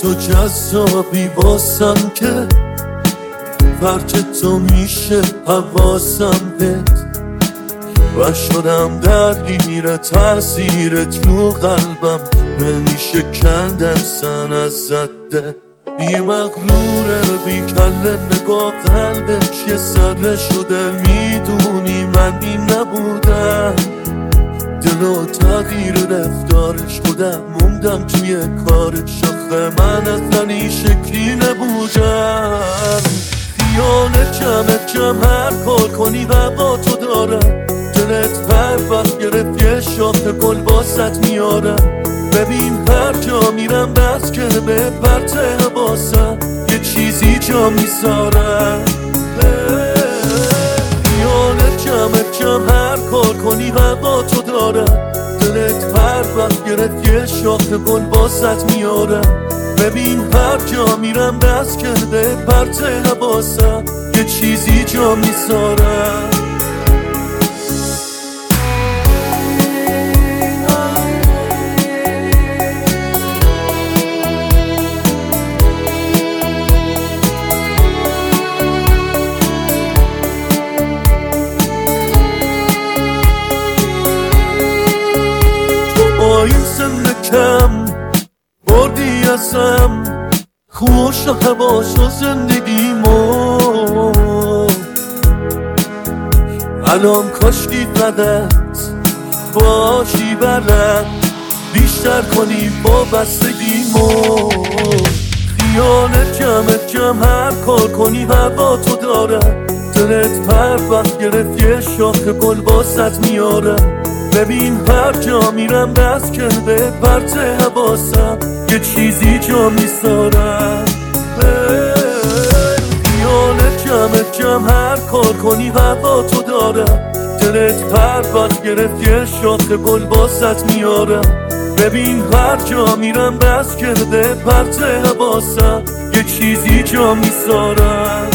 تو جذابی واسم که فرق تو میشه حواسم بهت و شدم درگیر تاثیرت رو قلبم نمیشه کندن سن از زده بی مغروره بی کله نگاه قلبش یه سره شده میدونی من این نبودم دل و تغییر رفتارش خودم موندم توی کارش آخه من اصلا این شکلی نبودم خیال کم هر کار کنی و با تو دارم دلت هر وقت گرفت یه شاخه گل باست میارم ببین هر جا میرم بس که به پرته حواسم یه چیزی جا میذارم خیال کم هر کار کنی و با تو دارم دلت هر وقت گرفت یه شاخه گل باست میارم ببین هر جا میرم دست کرده پرته حواسم یه چیزی جا میذارم با این سن کم بردی ازم خوش و هواش و زندگیمو الان کاشکی فقط باشی بلد بیشتر کنی با بستگیمو خیال کم هر کار کنی و با تو دارم دلت هر وقت گرفت یه شاخه گل باست میارم ببین هر جا میرم دست کرده پرته حواسم یه چیزی جا میذارم خیال کم هر کار کنی و با تو دارم دلت هر وقت گرفت یه شاخه گل باست میارم ببین هر جا میرم دست کرده پرته حواسم یه چیزی جا میذارم